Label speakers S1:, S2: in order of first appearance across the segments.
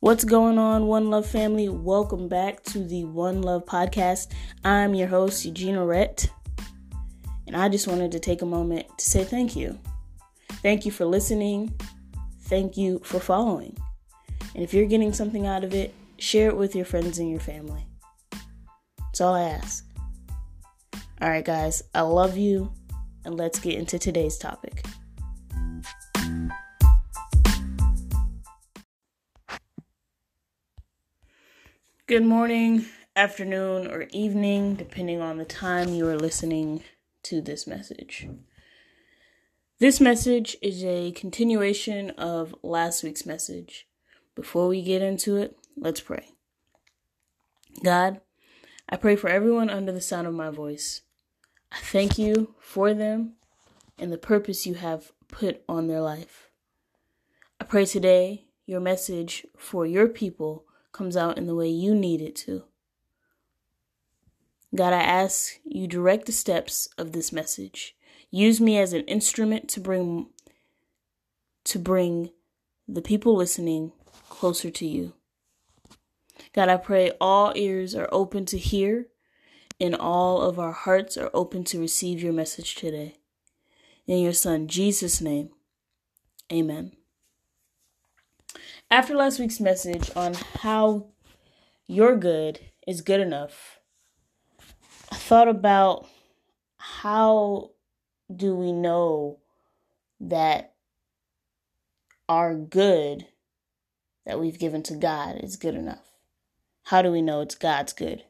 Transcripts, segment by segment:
S1: What's going on, One Love family? Welcome back to the One Love podcast. I'm your host, Eugene Orette, and I just wanted to take a moment to say thank you. Thank you for listening. Thank you for following. And if you're getting something out of it, share it with your friends and your family. That's all I ask. All right, guys, I love you, and let's get into today's topic. Good morning, afternoon, or evening, depending on the time you are listening to this message. This message is a continuation of last week's message. Before we get into it, let's pray. God, I pray for everyone under the sound of my voice. I thank you for them and the purpose you have put on their life. I pray today your message for your people comes out in the way you need it to. God, I ask you direct the steps of this message. Use me as an instrument to bring the people listening closer to you. God, I pray all ears are open to hear and all of our hearts are open to receive your message today. In your Son, Jesus' name, amen. After last week's message on how your good is good enough, I thought about how do we know that our good that we've given to God is good enough? How do we know it's God's good?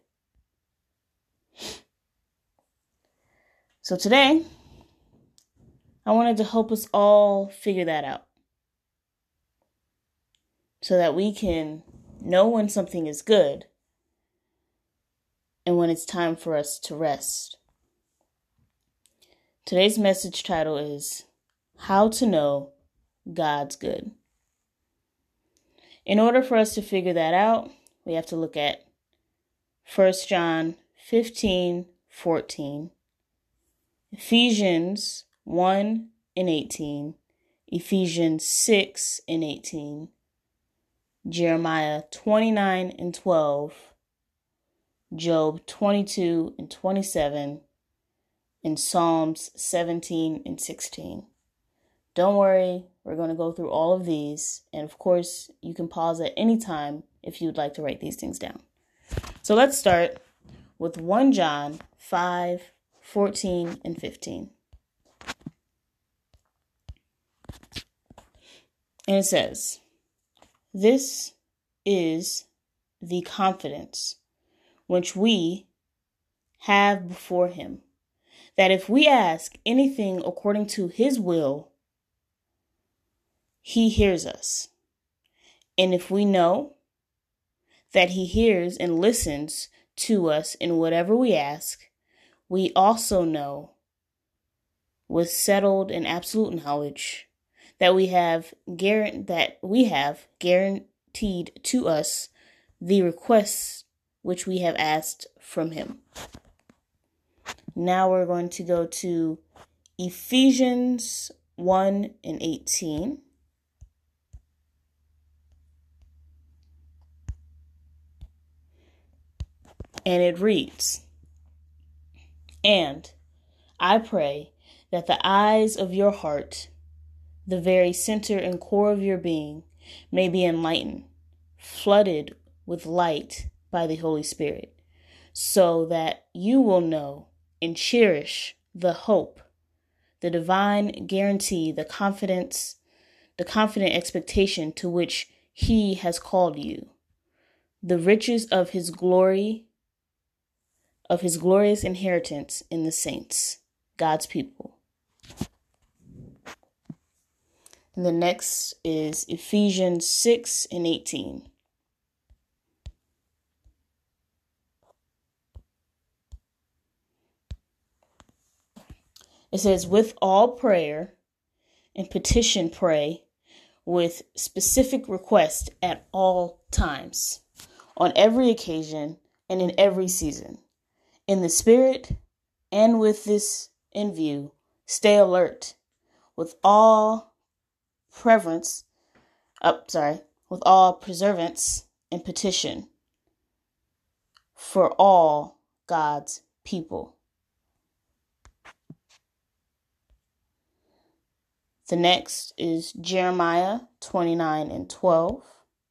S1: So today, I wanted to help us all figure that out, so that we can know when something is good and when it's time for us to rest. Today's message title is How to Know God's Good. In order for us to figure that out, we have to look at 1 John 15:14, Ephesians 1:18, Ephesians 6:18, Jeremiah 29:12, Job 22:27, and Psalms 17:16. Don't worry, we're going to go through all of these, and of course, you can pause at any time if you'd like to write these things down. So let's start with 1 John 5:14 and 15. And it says, "This is the confidence which we have before him, that if we ask anything according to his will, he hears us. And if we know that he hears and listens to us in whatever we ask, we also know with settled and absolute knowledge that we have guaranteed to us the requests which we have asked from him." Now we're going to go to Ephesians 1:18. And it reads, "And I pray that the eyes of your heart, the very center and core of your being, may be enlightened, flooded with light by the Holy Spirit, so that you will know and cherish the hope, the divine guarantee, the confident expectation to which he has called you, the riches of his glory, of his glorious inheritance in the saints," God's people. And the next is Ephesians 6:18. It says, "With all prayer and petition pray with specific request at all times, on every occasion and in every season. In the Spirit and with this in view, stay alert with all with all perseverance and petition for all God's people. The next is Jeremiah 29:12.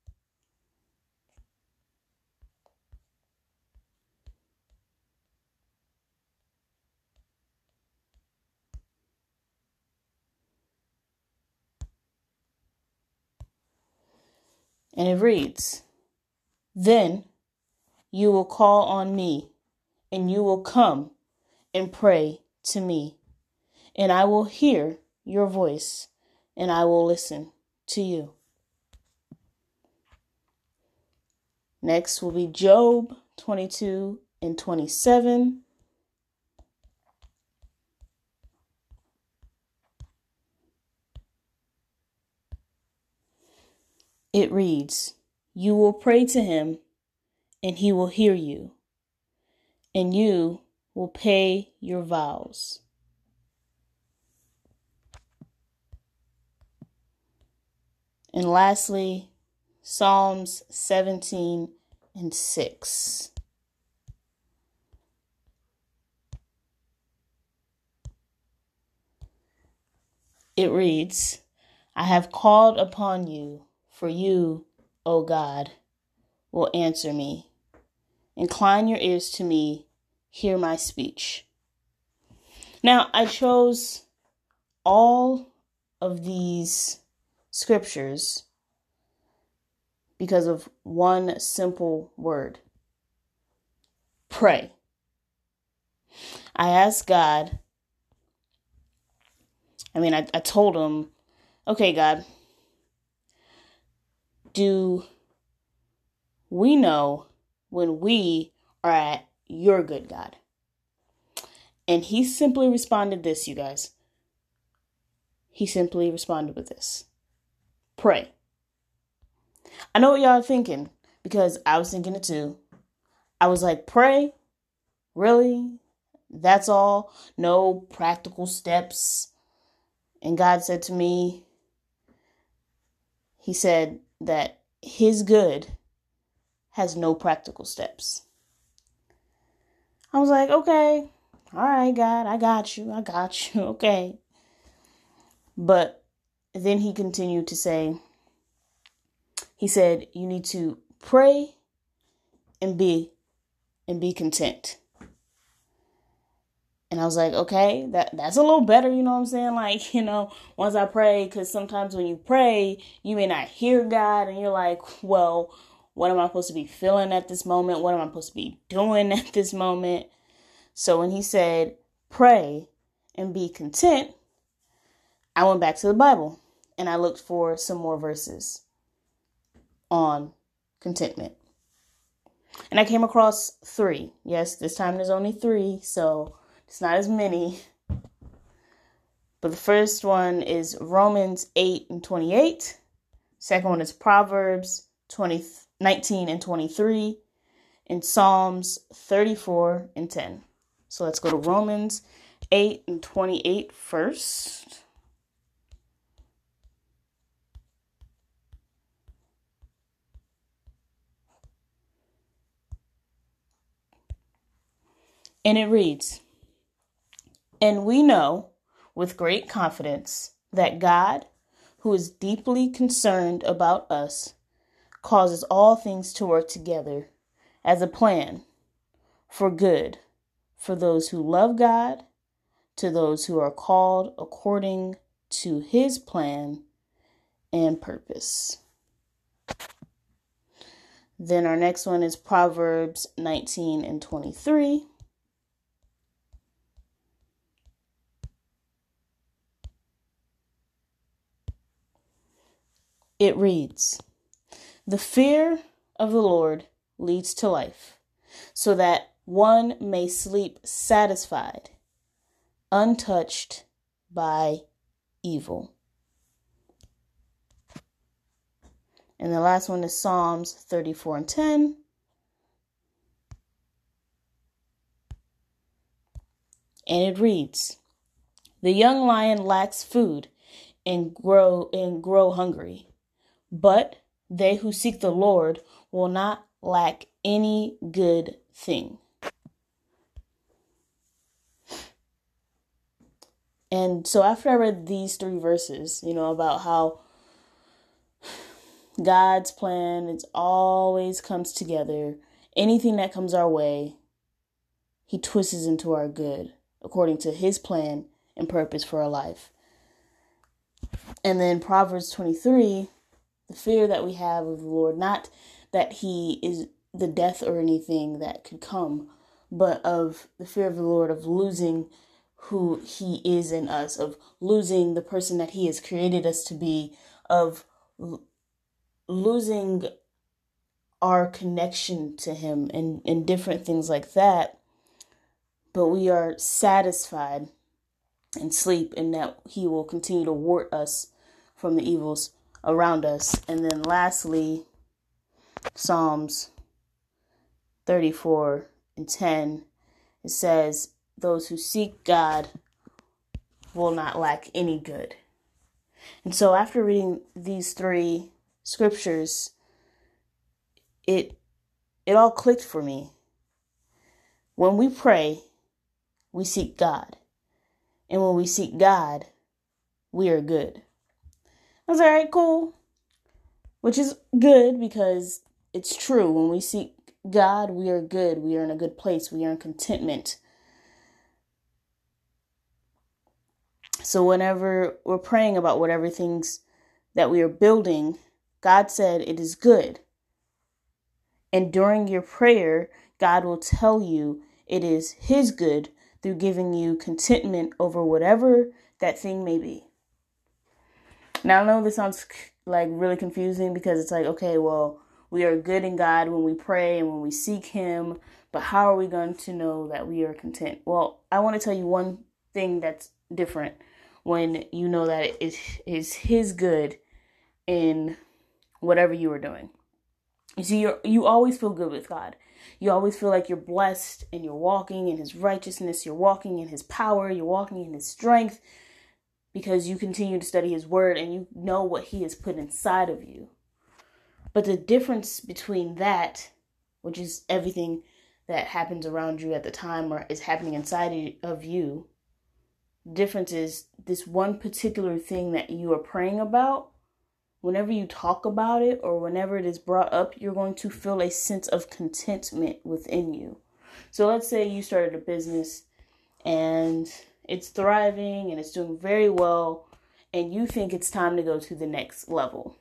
S1: And it reads, "Then you will call on me, and you will come and pray to me, and I will hear your voice, and I will listen to you." Next will be Job 22:27. It reads, "You will pray to him, and he will hear you, and you will pay your vows." And lastly, Psalms 17:6. It reads, "I have called upon you, for you, O God, will answer me. Incline your ears to me, hear my speech." Now, I chose all of these scriptures because of one simple word: pray. I asked God, I told him, okay, God, do we know when we are at your good, God? And he simply responded this, you guys. He simply responded with this: pray. I know what y'all are thinking, because I was thinking it too. I was like, pray? Really? That's all? No practical steps? And God said to me, he said that his good has no practical steps. I was like, okay, all right, God, I got you, okay. But then he continued to say, he said, you need to pray and be content. And I was like, okay, that's a little better, you know what I'm saying? Like, once I pray, because sometimes when you pray, you may not hear God, and you're like, well, what am I supposed to be feeling at this moment? What am I supposed to be doing at this moment? So when he said, pray and be content, I went back to the Bible and I looked for some more verses on contentment. And I came across 3. Yes, this time there's only 3, so it's not as many. But the first one is Romans 8:28. Second one is Proverbs 19:23. And Psalms 34:10. So let's go to Romans 8:28 first. And it reads, "And we know with great confidence that God, who is deeply concerned about us, causes all things to work together as a plan for good for those who love God, to those who are called according to his plan and purpose." Then our next one is Proverbs 19:23. It reads, "The fear of the Lord leads to life, so that one may sleep satisfied, untouched by evil." And the last one is Psalms 34:10. And it reads, "The young lion lacks food and grow hungry, but they who seek the Lord will not lack any good thing. And so after I read these 3 verses, about how God's plan, it always comes together. Anything that comes our way, he twists into our good, according to his plan and purpose for our life. And then Proverbs 23, the fear that we have of the Lord, not that he is the death or anything that could come, but of the fear of the Lord, of losing who he is in us, of losing the person that he has created us to be, of losing our connection to him and different things like that. But we are satisfied in sleep, and that he will continue to ward us from the evils around us. And then lastly, Psalms 34:10, it says, those who seek God will not lack any good. And so after reading these 3 scriptures, it all clicked for me. When we pray, we seek God. And when we seek God, we are good. I was like, all right, cool. Which is good because it's true. When we seek God, we are good. We are in a good place. We are in contentment. So whenever we're praying about whatever things that we are building, God said it is good. And during your prayer, God will tell you it is his good through giving you contentment over whatever that thing may be. Now, I know this sounds like really confusing because it's like, okay, well, we are good in God when we pray and when we seek him, but how are we going to know that we are content? Well, I want to tell you one thing that's different when you know that it is his good in whatever you are doing. You see, you always feel good with God. You always feel like you're blessed and you're walking in his righteousness. You're walking in his power. You're walking in his strength because you continue to study his word and you know what he has put inside of you. But the difference between that, which is everything that happens around you at the time or is happening inside of you, the difference is this one particular thing that you are praying about. Whenever you talk about it or whenever it is brought up, you're going to feel a sense of contentment within you. So let's say you started a business and it's thriving and it's doing very well and you think it's time to go to the next level.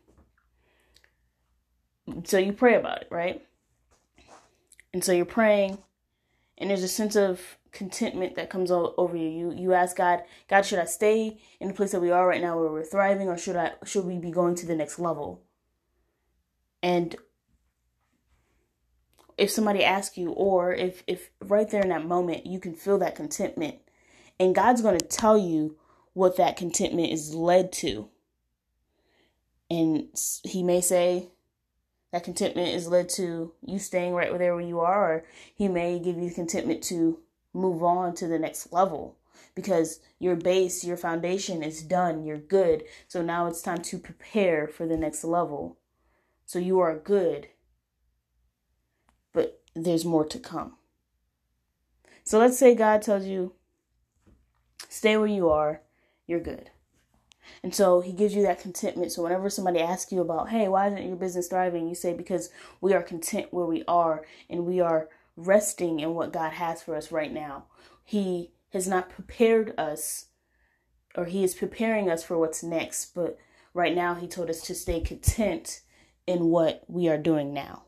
S1: So you pray about it, right? And so you're praying and there's a sense of contentment that comes over you. You ask God, should I stay in the place that we are right now where we're thriving, or should we be going to the next level? And if somebody asks you, or if right there in that moment you can feel that contentment, and God's going to tell you what that contentment is led to. And he may say that contentment is led to you staying right there where you are, or he may give you contentment to move on to the next level because your base, your foundation is done. You're good. So now it's time to prepare for the next level. So you are good, but there's more to come. So let's say God tells you, stay where you are, you're good. And so he gives you that contentment. So whenever somebody asks you about, hey, why isn't your business thriving? You say, because we are content where we are and we are resting in what God has for us right now. He has not prepared us, or he is preparing us for what's next. But right now he told us to stay content in what we are doing now.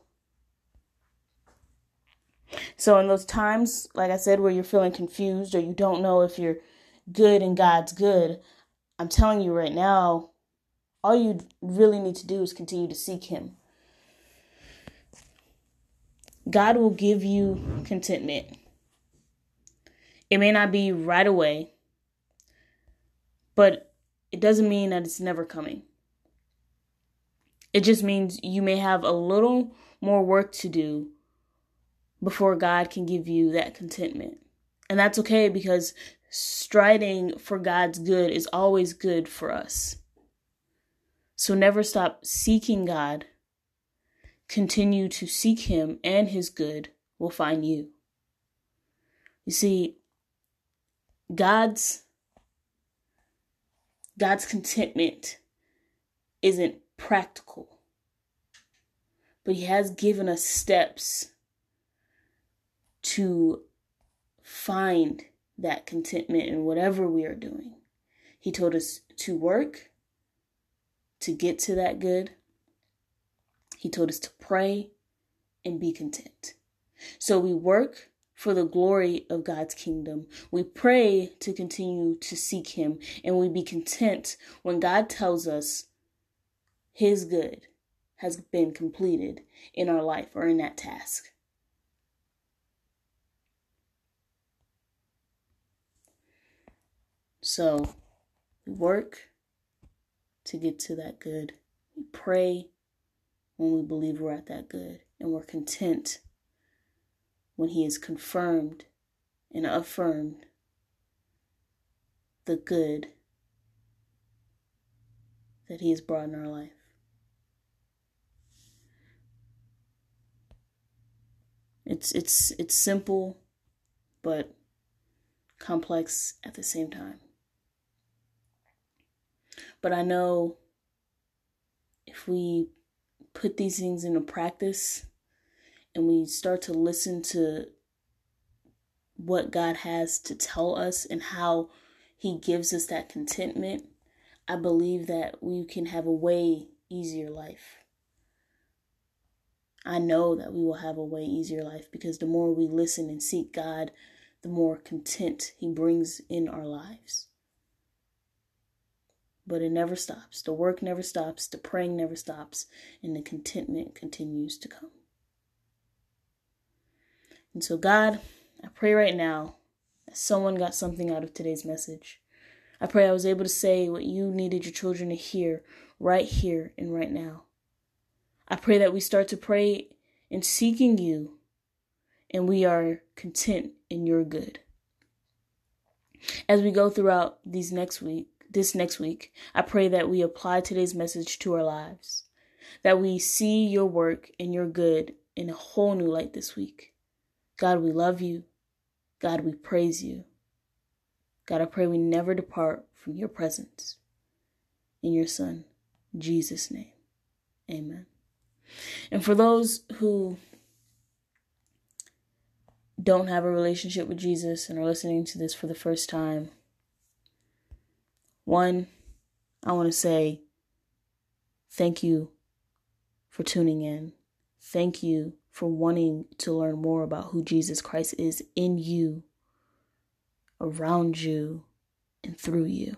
S1: So in those times, like I said, where you're feeling confused or you don't know if you're good and God's good, I'm telling you right now, all you really need to do is continue to seek him. God will give you contentment. It may not be right away, but it doesn't mean that it's never coming. It just means you may have a little more work to do before God can give you that contentment. And that's okay, because striding for God's good is always good for us. So never stop seeking God continue to seek him and his good will find you. You see, God's contentment isn't practical, but he has given us steps to find that contentment in whatever we are doing. He told us to work to get to that good. He told us to pray and be content. So we work for the glory of God's kingdom. We pray to continue to seek him, and we be content when God tells us his good has been completed in our life or in that task. So we work to get to that good. We pray when we believe we're at that good, and we're content when he has confirmed and affirmed the good that he has brought in our life. It's simple, but complex at the same time. But I know if we put these things into practice and we start to listen to what God has to tell us and how he gives us that contentment, I believe that we can have a way easier life. I know that we will have a way easier life because the more we listen and seek God, the more content he brings in our lives. But it never stops. The work never stops. The praying never stops. And the contentment continues to come. And so, God, I pray right now that someone got something out of today's message. I pray I was able to say what you needed your children to hear right here and right now. I pray that we start to pray in seeking you, and we are content in your good. As we go throughout this next week, I pray that we apply today's message to our lives, that we see your work and your good in a whole new light this week. God, we love you. God, we praise you. God, I pray we never depart from your presence. In your Son, Jesus' name, amen. And for those who don't have a relationship with Jesus and are listening to this for the first time, one, I want to say thank you for tuning in. Thank you for wanting to learn more about who Jesus Christ is in you, around you, and through you.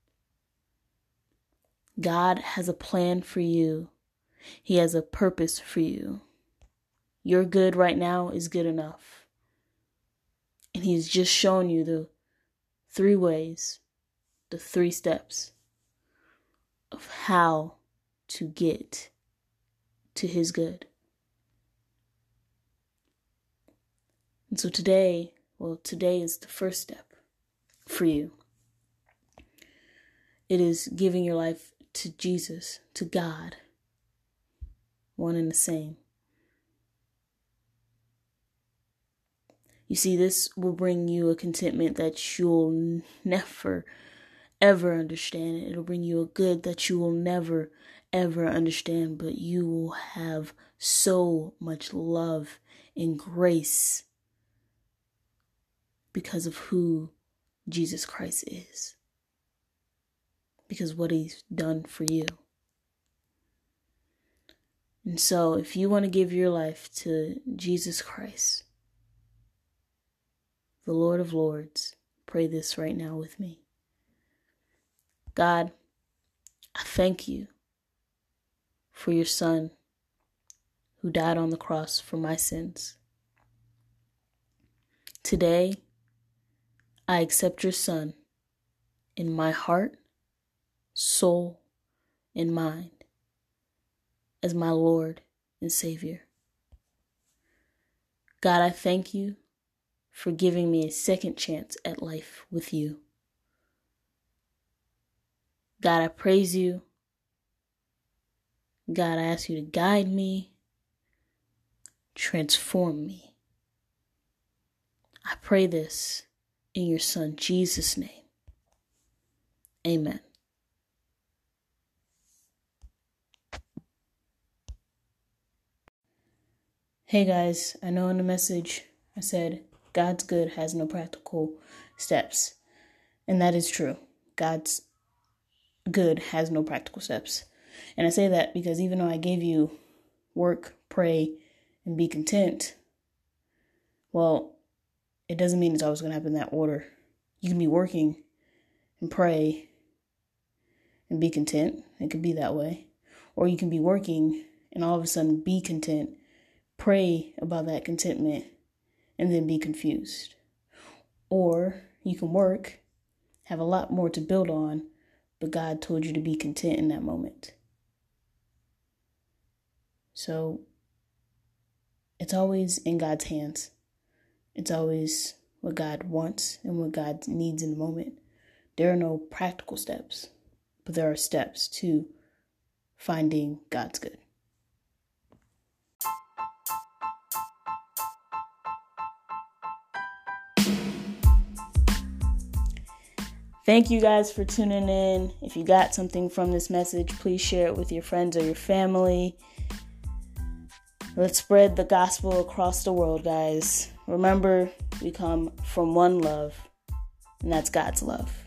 S1: God has a plan for you. He has a purpose for you. Your good right now is good enough. And he's just shown you the 3 ways, the 3 steps of how to get to his good. And so today is the first step for you. It is giving your life to Jesus, to God, one and the same. You see, this will bring you a contentment that you'll never, ever understand. It'll bring you a good that you will never, ever understand, but you will have so much love and grace because of who Jesus Christ is. Because what he's done for you. And so if you want to give your life to Jesus Christ, the Lord of Lords, pray this right now with me. God, I thank you for your Son who died on the cross for my sins. Today, I accept your Son in my heart, soul, and mind as my Lord and Savior. God, I thank you for giving me a second chance at life with you. God, I praise you. God, I ask you to guide me, transform me. I pray this in your Son, Jesus' name. Amen. Hey guys, I know in the message I said God's good has no practical steps. And that is true. God's good has no practical steps. And I say that because even though I gave you work, pray, and be content, well, it doesn't mean it's always going to happen in that order. You can be working and pray and be content. It could be that way. Or you can be working and all of a sudden be content, pray about that contentment, and then be confused. Or you can work, have a lot more to build on, but God told you to be content in that moment. So it's always in God's hands. It's always what God wants and what God needs in the moment. There are no practical steps, but there are steps to finding God's good. Thank you guys for tuning in. If you got something from this message, please share it with your friends or your family. Let's spread the gospel across the world, guys. Remember, we come from one love, and that's God's love.